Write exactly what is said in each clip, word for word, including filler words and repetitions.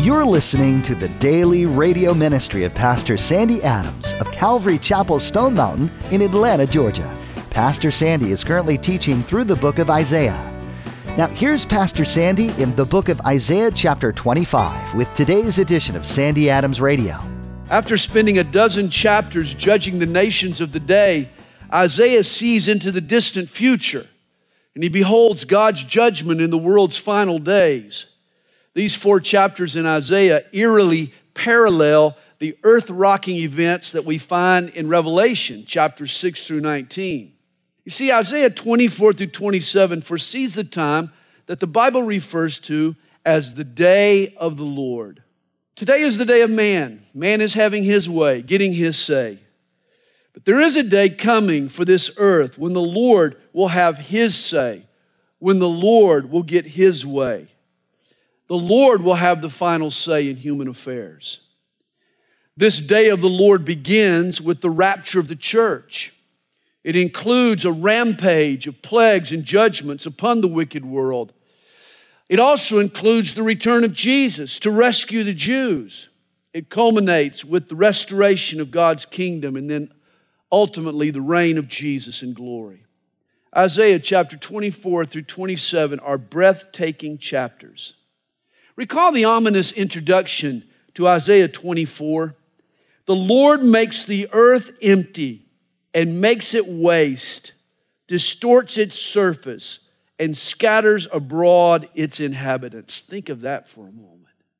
You're listening to the daily radio ministry of Pastor Sandy Adams of Calvary Chapel, Stone Mountain in Atlanta, Georgia. Pastor Sandy is currently teaching through the book of Isaiah. Now, here's Pastor Sandy in the book of Isaiah chapter twenty-five with today's edition of Sandy Adams Radio. After spending a dozen chapters judging the nations of the day, Isaiah sees into the distant future, and he beholds God's judgment in the world's final days. These four chapters in Isaiah eerily parallel the earth-rocking events that we find in Revelation, chapters six through nineteen. You see, Isaiah twenty-four through twenty-seven foresees the time that the Bible refers to as the day of the Lord. Today is the day of man. Man is having his way, getting his say. But there is a day coming for this earth when the Lord will have his say, when the Lord will get his way. The Lord will have the final say in human affairs. This day of the Lord begins with the rapture of the church. It includes a rampage of plagues and judgments upon the wicked world. It also includes the return of Jesus to rescue the Jews. It culminates with the restoration of God's kingdom and then ultimately the reign of Jesus in glory. Isaiah chapter twenty-four through twenty-seven are breathtaking chapters. Recall the ominous introduction to Isaiah twenty-four. The Lord makes the earth empty and makes it waste, distorts its surface, and scatters abroad its inhabitants. Think of that for a moment.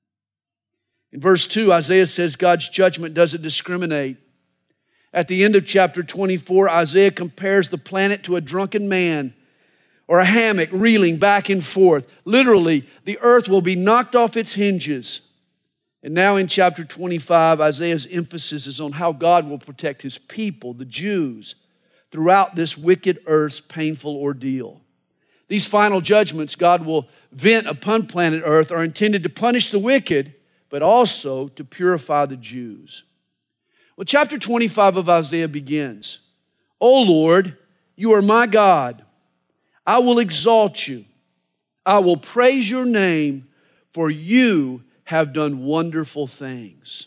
In verse two, Isaiah says God's judgment doesn't discriminate. At the end of chapter twenty-four, Isaiah compares the planet to a drunken man or a hammock reeling back and forth. Literally, the earth will be knocked off its hinges. And now in chapter twenty-five, Isaiah's emphasis is on how God will protect his people, the Jews, throughout this wicked earth's painful ordeal. These final judgments God will vent upon planet Earth are intended to punish the wicked, but also to purify the Jews. Well, chapter twenty-five of Isaiah begins, "O Lord, you are my God. I will exalt you. I will praise your name, for you have done wonderful things."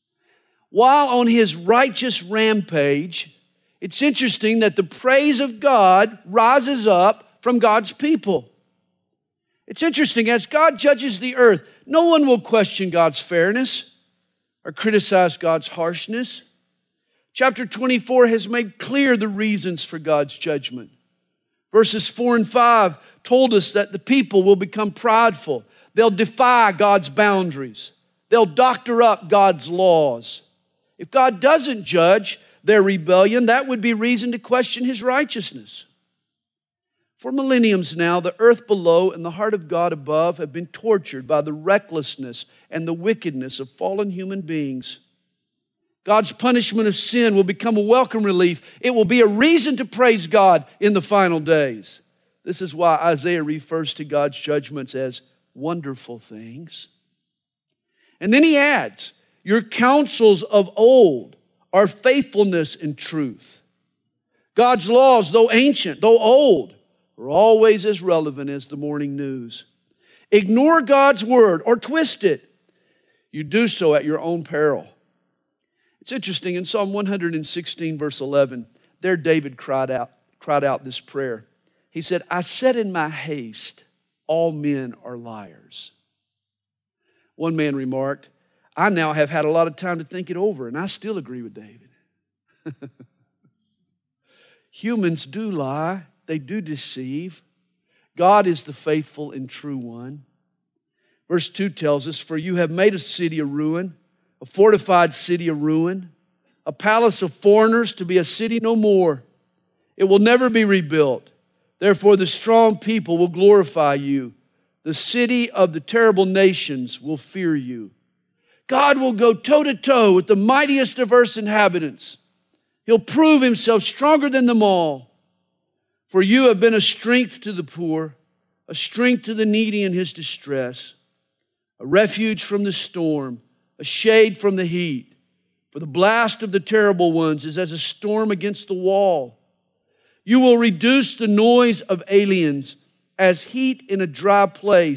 While on his righteous rampage, it's interesting that the praise of God rises up from God's people. It's interesting, as God judges the earth, no one will question God's fairness or criticize God's harshness. Chapter twenty-four has made clear the reasons for God's judgment. Verses four and five told us that the people will become prideful. They'll defy God's boundaries. They'll doctor up God's laws. If God doesn't judge their rebellion, that would be reason to question his righteousness. For millenniums now, the earth below and the heart of God above have been tortured by the recklessness and the wickedness of fallen human beings. God's punishment of sin will become a welcome relief. It will be a reason to praise God in the final days. This is why Isaiah refers to God's judgments as wonderful things. And then he adds, "Your counsels of old are faithfulness and truth." God's laws, though ancient, though old, are always as relevant as the morning news. Ignore God's word or twist it. You do so at your own peril. It's interesting, in Psalm one sixteen, verse eleven, there David cried out, cried out this prayer. He said, "I said in my haste, all men are liars." One man remarked, "I now have had a lot of time to think it over, and I still agree with David." Humans do lie. They do deceive. God is the faithful and true one. Verse two tells us, "For you have made a city a ruin, a fortified city a ruin, a palace of foreigners to be a city no more. It will never be rebuilt. Therefore the strong people will glorify you. The city of the terrible nations will fear you." God will go toe-to-toe with the mightiest of earth's inhabitants. He'll prove himself stronger than them all. "For you have been a strength to the poor, a strength to the needy in his distress, a refuge from the storm, a shade from the heat. For the blast of the terrible ones is as a storm against the wall. You will reduce the noise of aliens as heat in a dry place,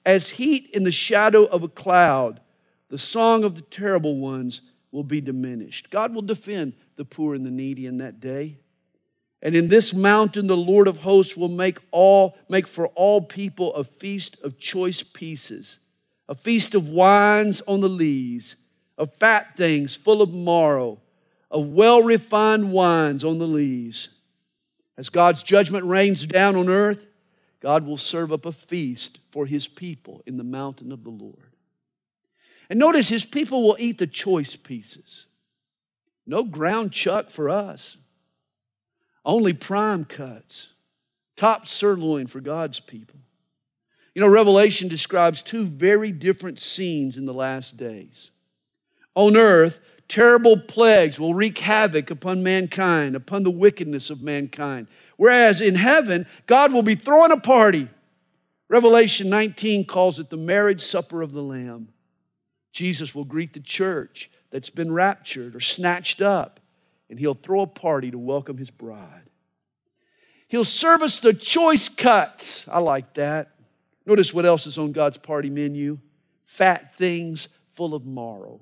As heat in the shadow of a cloud, the song of the terrible ones will be diminished. God will defend the poor and the needy in that day. And in this mountain, the Lord of hosts will make all make for all people a feast of choice pieces, a feast of wines on the lees, of fat things full of marrow, of well-refined wines on the lees. As God's judgment rains down on earth, God will serve up a feast for His people in the mountain of the Lord. And notice His people will eat the choice pieces. No ground chuck for us. Only prime cuts. Top sirloin for God's people. You know, Revelation describes two very different scenes in the last days. On earth, terrible plagues will wreak havoc upon mankind, upon the wickedness of mankind. Whereas in heaven, God will be throwing a party. Revelation nineteen calls it the marriage supper of the Lamb. Jesus will greet the church that's been raptured or snatched up, and He'll throw a party to welcome His bride. He'll serve us the choice cuts. I like that. Notice what else is on God's party menu. Fat things full of marrow.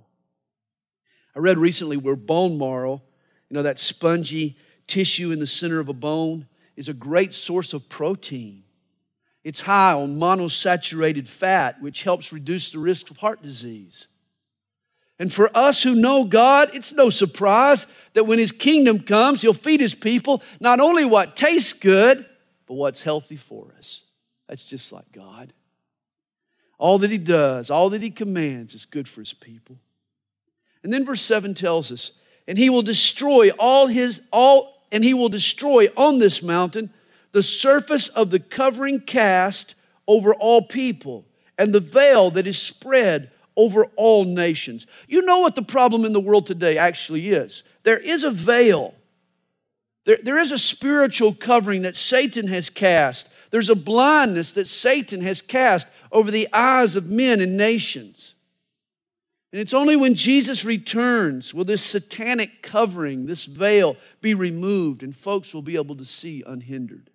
I read recently where bone marrow, you know, that spongy tissue in the center of a bone, is a great source of protein. It's high on monosaturated fat, which helps reduce the risk of heart disease. And for us who know God, it's no surprise that when His kingdom comes, He'll feed His people not only what tastes good, but what's healthy for us. That's just like God. All that He does, all that He commands is good for His people. And then verse seven tells us, and He will destroy all His, all, and He will destroy on this mountain the surface of the covering cast over all people, and the veil that is spread over all nations. You know what the problem in the world today actually is. There is a veil. There, there is a spiritual covering that Satan has cast. There's a blindness that Satan has cast over the eyes of men and nations. And it's only when Jesus returns will this satanic covering, this veil, be removed and folks will be able to see unhindered.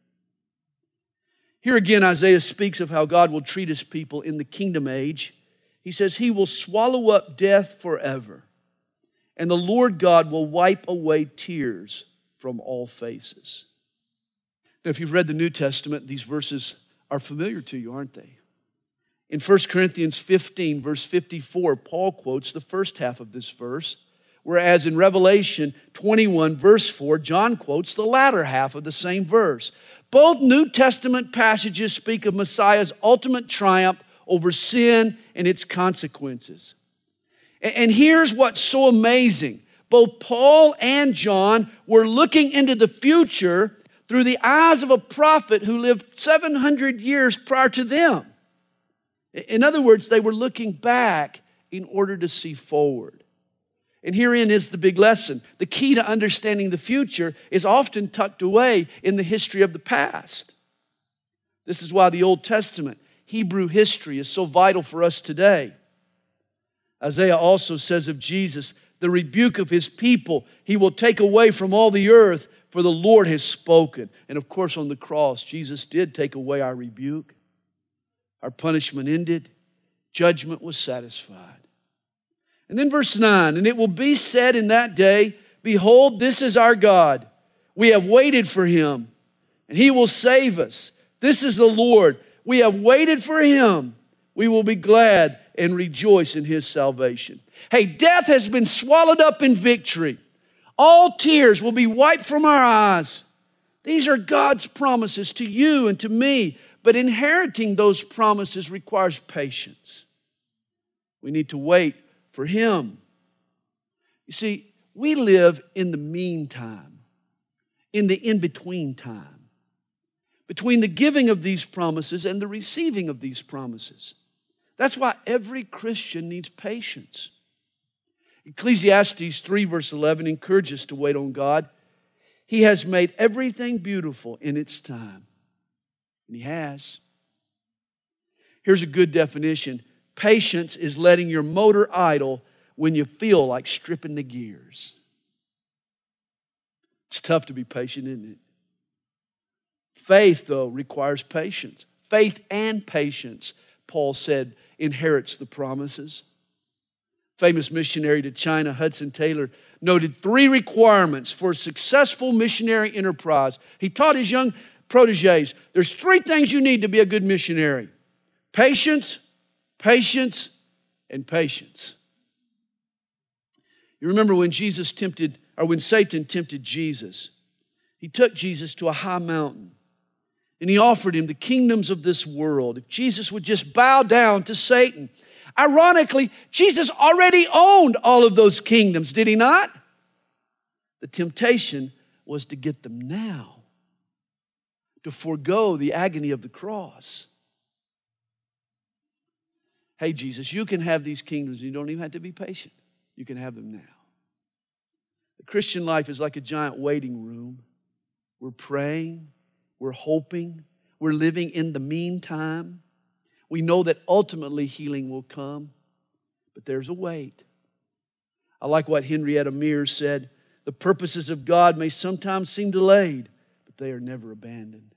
Here again, Isaiah speaks of how God will treat His people in the kingdom age. He says He will swallow up death forever, and the Lord God will wipe away tears from all faces. Now, if you've read the New Testament, these verses are familiar to you, aren't they? In First Corinthians fifteen, verse fifty-four, Paul quotes the first half of this verse, whereas in Revelation twenty-one, verse four, John quotes the latter half of the same verse. Both New Testament passages speak of Messiah's ultimate triumph over sin and its consequences. And here's what's so amazing. Both Paul and John were looking into the future through the eyes of a prophet who lived seven hundred years prior to them. In other words, they were looking back in order to see forward. And herein is the big lesson. The key to understanding the future is often tucked away in the history of the past. This is why the Old Testament, Hebrew history, is so vital for us today. Isaiah also says of Jesus, the rebuke of His people He will take away from all the earth, for the Lord has spoken. And of course, on the cross, Jesus did take away our rebuke. Our punishment ended. Judgment was satisfied. And then verse nine, and it will be said in that day, behold, this is our God. We have waited for Him, and He will save us. This is the Lord. We have waited for Him. We will be glad and rejoice in His salvation. Hey, death has been swallowed up in victory. All tears will be wiped from our eyes. These are God's promises to you and to me. But inheriting those promises requires patience. We need to wait for Him. You see, we live in the meantime, in the in-between time, between the giving of these promises and the receiving of these promises. That's why every Christian needs patience. Ecclesiastes three verse eleven encourages us to wait on God. He has made everything beautiful in its time. And He has. Here's a good definition. Patience is letting your motor idle when you feel like stripping the gears. It's tough to be patient, isn't it? Faith, though, requires patience. Faith and patience Paul said, inherits the promises. Famous missionary to China, Hudson Taylor, noted three requirements for a successful missionary enterprise. He taught his young proteges, there's three things you need to be a good missionary. Patience, patience, and patience. You remember when Jesus tempted, or when Satan tempted Jesus, he took Jesus to a high mountain and he offered him the kingdoms of this world. If Jesus would just bow down to Satan. Ironically, Jesus already owned all of those kingdoms, did he not? The temptation was to get them now, to forego the agony of the cross. Hey, Jesus, you can have these kingdoms. You don't even have to be patient. You can have them now. The Christian life is like a giant waiting room. We're praying. We're hoping. We're living in the meantime. We know that ultimately healing will come, but there's a wait. I like what Henrietta Mears said. The purposes of God may sometimes seem delayed, but they are never abandoned.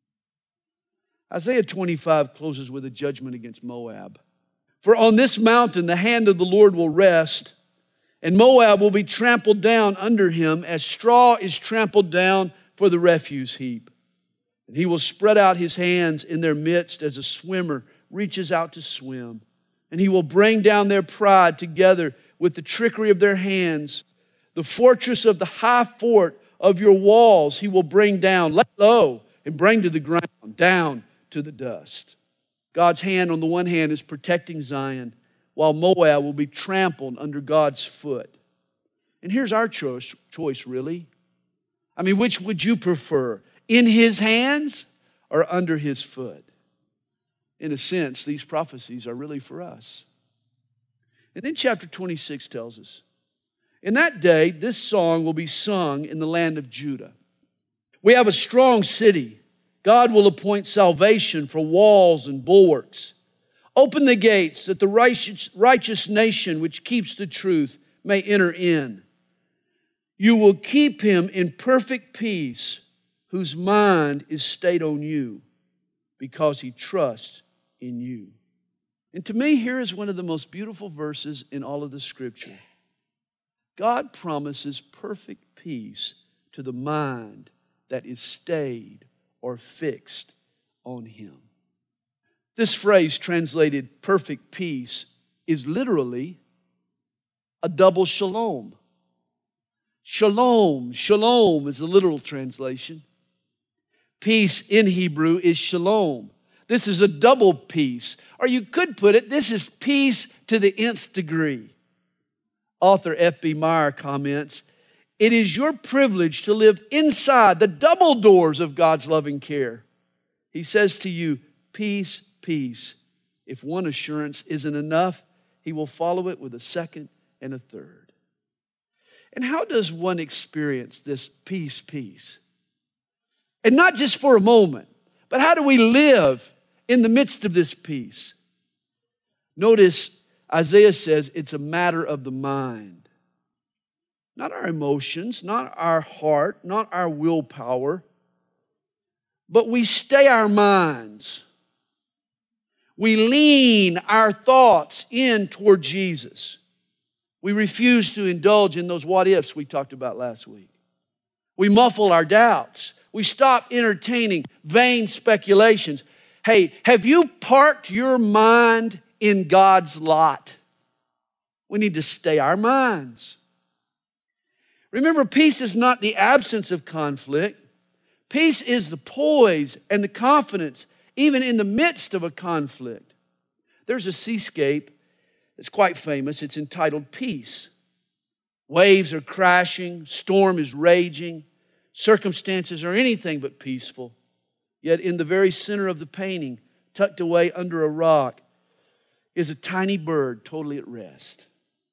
Isaiah twenty-five closes with a judgment against Moab. For on this mountain the hand of the Lord will rest, and Moab will be trampled down under him as straw is trampled down for the refuse heap. And he will spread out his hands in their midst as a swimmer reaches out to swim. And he will bring down their pride together with the trickery of their hands. The fortress of the high fort of your walls he will bring down, lay low, and bring to the ground, down to the dust. God's hand on the one hand is protecting Zion, while Moab will be trampled under God's foot. And here's our choice, choice really. I mean, which would you prefer? In his hands or under his foot? In a sense, these prophecies are really for us. And then chapter twenty-six tells us, in that day, this song will be sung in the land of Judah. We have a strong city. God will appoint salvation for walls and bulwarks. Open the gates that the righteous, righteous nation which keeps the truth may enter in. You will keep him in perfect peace, whose mind is stayed on you, because he trusts in you. And to me, here is one of the most beautiful verses in all of the Scripture. God promises perfect peace to the mind that is stayed or fixed on him. This phrase translated perfect peace is literally a double shalom. Shalom, shalom is the literal translation. Peace in Hebrew is shalom. This is a double peace. Or you could put it, this is peace to the nth degree. Author F B Meyer comments, it is your privilege to live inside the double doors of God's loving care. He says to you, peace, peace. If one assurance isn't enough, he will follow it with a second and a third. And how does one experience this peace, peace? And not just for a moment, but how do we live in the midst of this peace? Notice Isaiah says it's a matter of the mind. Not our emotions, not our heart, not our willpower, but we stay our minds. We lean our thoughts in toward Jesus. We refuse to indulge in those what ifs we talked about last week. We muffle our doubts. We stop entertaining vain speculations. Hey, have you parked your mind in God's lot? We need to stay our minds. Remember, peace is not the absence of conflict. Peace is the poise and the confidence, even in the midst of a conflict. There's a seascape that's quite famous. It's entitled Peace. Waves are crashing, storm is raging, circumstances are anything but peaceful. Yet in the very center of the painting, tucked away under a rock, is a tiny bird totally at rest.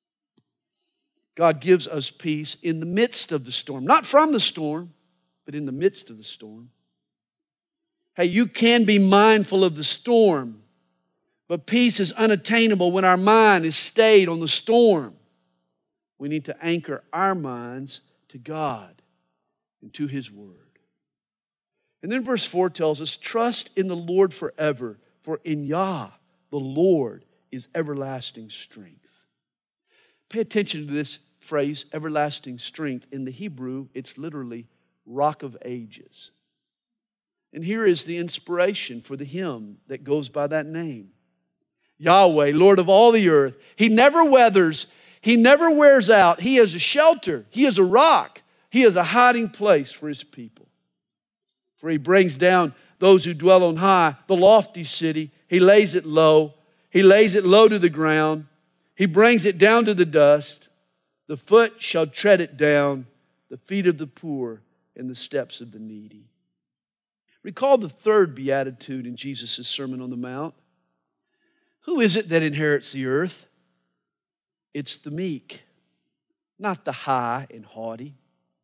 God gives us peace in the midst of the storm. Not from the storm, but in the midst of the storm. Hey, you can be mindful of the storm, but peace is unattainable when our mind is stayed on the storm. We need to anchor our minds to God and to His Word. And then verse four tells us, trust in the Lord forever, for in Yah The Lord is everlasting strength. Pay attention to this phrase, everlasting strength. In the Hebrew, it's literally Rock of Ages. And here is the inspiration for the hymn that goes by that name. Yahweh, Lord of all the earth. He never weathers. He never wears out. He is a shelter. He is a rock. He is a hiding place for His people. For He brings down those who dwell on high, the lofty city. He lays it low. He lays it low to the ground. He brings it down to the dust. The foot shall tread it down, the feet of the poor and the steps of the needy. Recall the third beatitude in Jesus' Sermon on the Mount. Who is it that inherits the earth? It's the meek, not the high and haughty.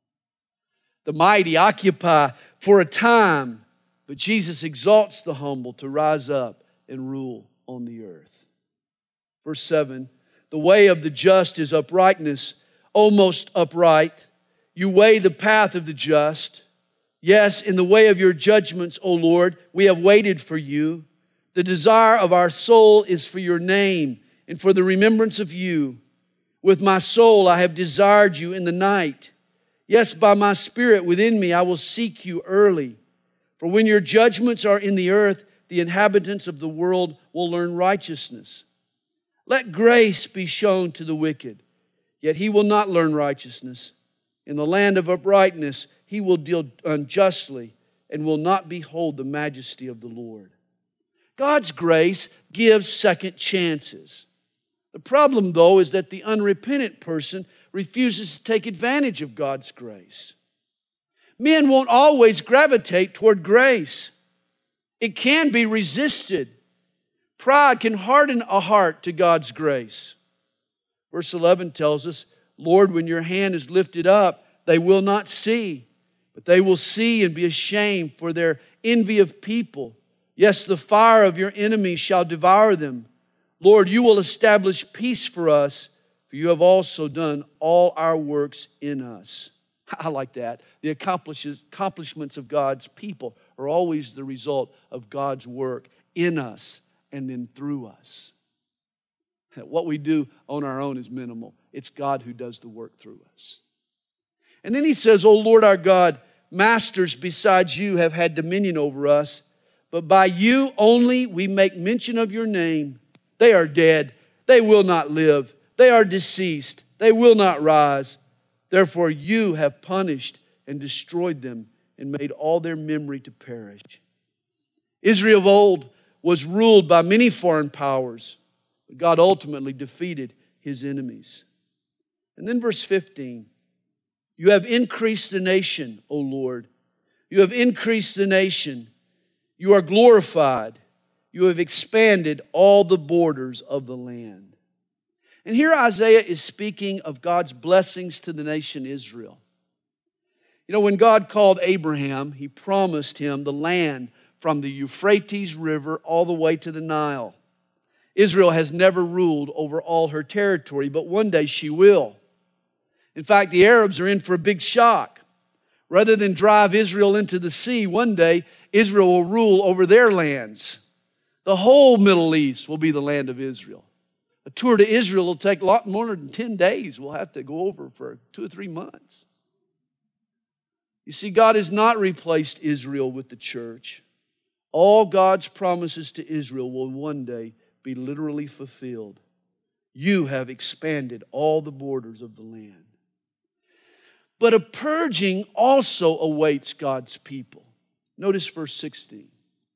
The mighty occupy for a time, but Jesus exalts the humble to rise up and rule on the earth. Verse seven, the way of the just is uprightness, almost upright. You weigh the path of the just. Yes, in the way of your judgments, O Lord, we have waited for you. The desire of our soul is for your name and for the remembrance of you. With my soul I have desired you in the night. Yes, by my spirit within me I will seek you early. For when your judgments are in the earth, the inhabitants of the world will learn righteousness. Let grace be shown to the wicked, yet he will not learn righteousness. In the land of uprightness he will deal unjustly and will not behold the majesty of the Lord. God's grace gives second chances. The problem, though, is that the unrepentant person refuses to take advantage of God's grace. Men won't always gravitate toward grace. It can be resisted. Pride can harden a heart to God's grace. Verse eleven tells us, Lord, when your hand is lifted up, they will not see, but they will see and be ashamed for their envy of people. Yes, the fire of your enemies shall devour them. Lord, you will establish peace for us, for you have also done all our works in us. I like that. The accomplishments of God's people are always the result of God's work in us and then through us. What we do on our own is minimal. It's God who does the work through us. And then he says, O Lord our God, masters besides you have had dominion over us, but by you only we make mention of your name. They are dead. They will not live. They are deceased. They will not rise. Therefore you have punished and destroyed them and made all their memory to perish. Israel of old was ruled by many foreign powers, but God ultimately defeated his enemies. And then verse fifteen, you have increased the nation, O Lord. You have increased the nation. You are glorified. You have expanded all the borders of the land. And here Isaiah is speaking of God's blessings to the nation Israel. You know, when God called Abraham, he promised him the land from the Euphrates River all the way to the Nile. Israel has never ruled over all her territory, but one day she will. In fact, the Arabs are in for a big shock. Rather than drive Israel into the sea, one day Israel will rule over their lands. The whole Middle East will be the land of Israel. A tour to Israel will take a lot more than ten days. We'll have to go over for two or three months. You see, God has not replaced Israel with the church. All God's promises to Israel will one day be literally fulfilled. You have expanded all the borders of the land. But a purging also awaits God's people. Notice verse sixteen.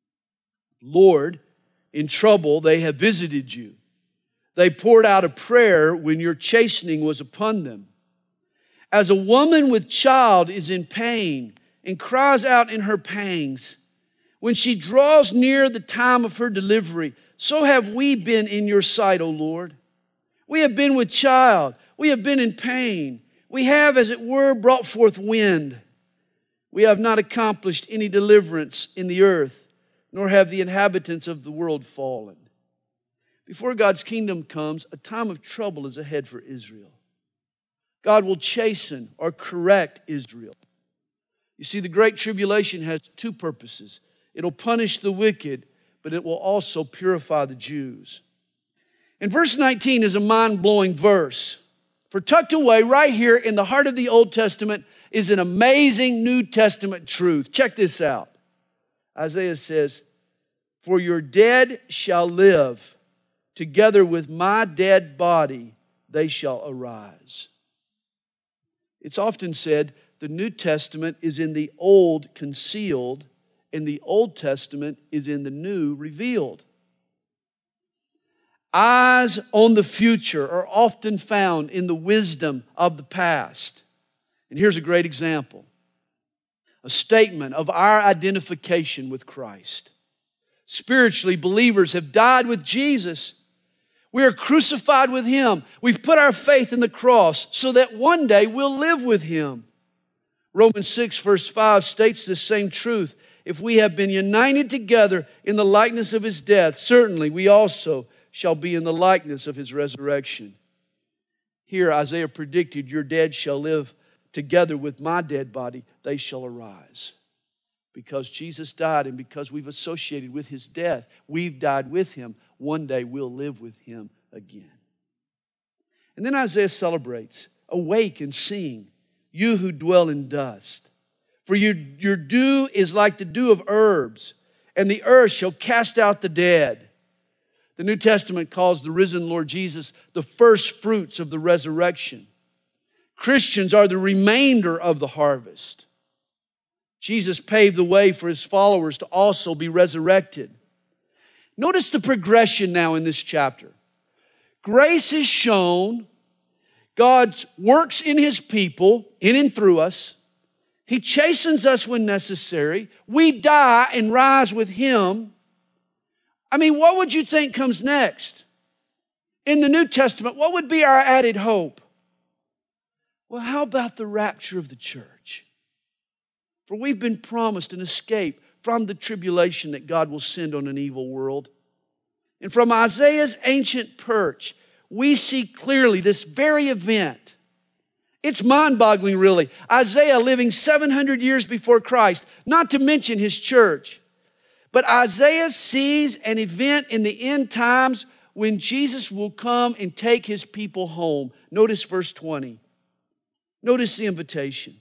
Lord, in trouble they have visited you. They poured out a prayer when your chastening was upon them. As a woman with child is in pain and cries out in her pangs, when she draws near the time of her delivery, so have we been in your sight, O Lord. We have been with child. We have been in pain. We have, as it were, brought forth wind. We have not accomplished any deliverance in the earth, nor have the inhabitants of the world fallen. Before God's kingdom comes, a time of trouble is ahead for Israel. God will chasten or correct Israel. You see, the Great Tribulation has two purposes. It'll punish the wicked, but it will also purify the Jews. And verse nineteen is a mind-blowing verse. For tucked away right here in the heart of the Old Testament is an amazing New Testament truth. Check this out. Isaiah says, "For your dead shall live, together with my dead body they shall arise." It's often said the New Testament is in the Old concealed, and the Old Testament is in the New revealed. Eyes on the future are often found in the wisdom of the past. And here's a great example. A statement of our identification with Christ. Spiritually, believers have died with Jesus. We are crucified with Him. We've put our faith in the cross so that one day we'll live with Him. Romans six verse five states the same truth. If we have been united together in the likeness of His death, certainly we also shall be in the likeness of His resurrection. Here Isaiah predicted, your dead shall live together with my dead body, they shall arise. Because Jesus died and because we've associated with His death, we've died with Him. One day we'll live with Him again. And then Isaiah celebrates, awake and sing, you who dwell in dust. For you, your dew is like the dew of herbs, and the earth shall cast out the dead. The New Testament calls the risen Lord Jesus the first fruits of the resurrection. Christians are the remainder of the harvest. Jesus paved the way for His followers to also be resurrected. Notice the progression now in this chapter. Grace is shown. God works in His people, in and through us. He chastens us when necessary. We die and rise with Him. I mean, what would you think comes next? In the New Testament, what would be our added hope? Well, how about the rapture of the church? For we've been promised an escape from the tribulation that God will send on an evil world. And from Isaiah's ancient perch, we see clearly this very event. It's mind-boggling, really. Isaiah living seven hundred years before Christ, not to mention his church. But Isaiah sees an event in the end times when Jesus will come and take His people home. Notice verse twenty. Notice the invitation.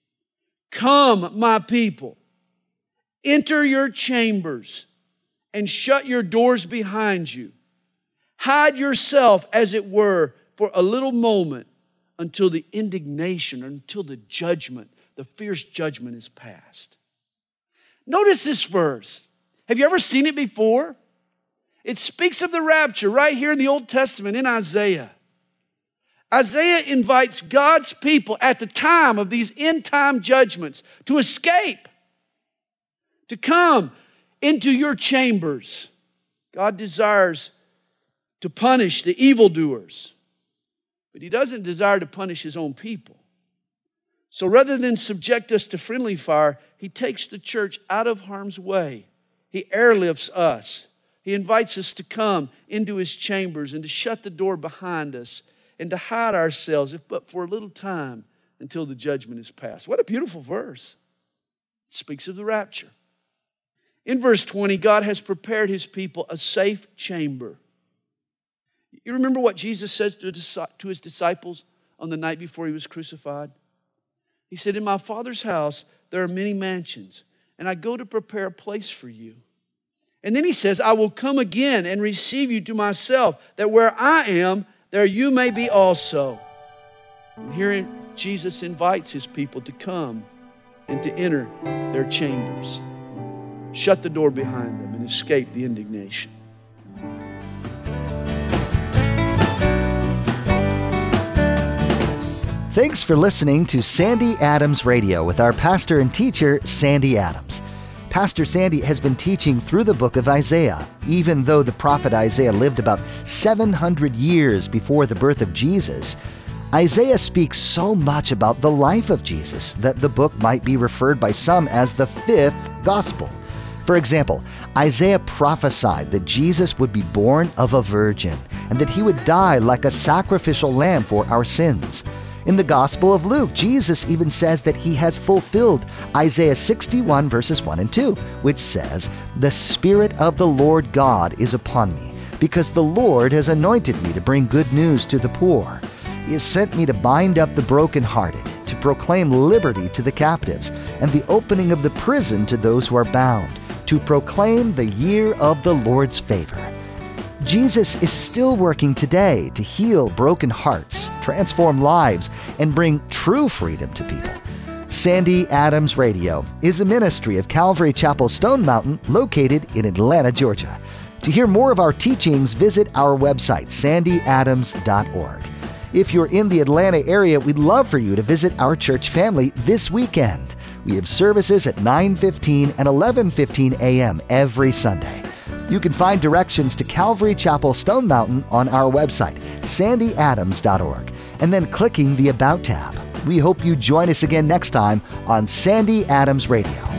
Come, my people, enter your chambers and shut your doors behind you. Hide yourself, as it were, for a little moment until the indignation, or until the judgment, the fierce judgment is past. Notice this verse. Have you ever seen it before? It speaks of the rapture right here in the Old Testament in Isaiah. Isaiah invites God's people at the time of these end-time judgments to escape, to come into your chambers. God desires to punish the evildoers, but He doesn't desire to punish His own people. So rather than subject us to friendly fire, He takes the church out of harm's way. He airlifts us. He invites us to come into His chambers and to shut the door behind us and to hide ourselves, if but for a little time, until the judgment is past. What a beautiful verse. It speaks of the rapture. In verse twenty, God has prepared His people a safe chamber. You remember what Jesus says to His disciples on the night before He was crucified? He said, in my Father's house there are many mansions, and I go to prepare a place for you. And then He says, I will come again and receive you to myself, that where I am, there you may be also. And here Jesus invites His people to come and to enter their chambers, shut the door behind them, and escape the indignation. Thanks for listening to Sandy Adams Radio with our pastor and teacher, Sandy Adams. Pastor Sandy has been teaching through the book of Isaiah, even though the prophet Isaiah lived about seven hundred years before the birth of Jesus. Isaiah speaks so much about the life of Jesus that the book might be referred by some as the fifth gospel. For example, Isaiah prophesied that Jesus would be born of a virgin and that He would die like a sacrificial lamb for our sins. In the Gospel of Luke, Jesus even says that he has fulfilled Isaiah sixty-one verses one and two, which says, "The Spirit of the Lord God is upon me, because the Lord has anointed me to bring good news to the poor. He has sent me to bind up the brokenhearted, to proclaim liberty to the captives, and the opening of the prison to those who are bound, to proclaim the year of the Lord's favor." Jesus is still working today to heal broken hearts, transform lives, and bring true freedom to people. Sandy Adams Radio is a ministry of Calvary Chapel Stone Mountain located in Atlanta, Georgia. To hear more of our teachings, visit our website, sandy adams dot org. If you're in the Atlanta area, we'd love for you to visit our church family this weekend. We have services at nine fifteen and eleven fifteen a.m. every Sunday. You can find directions to Calvary Chapel Stone Mountain on our website, sandy adams dot org, and then clicking the About tab. We hope you join us again next time on Sandy Adams Radio.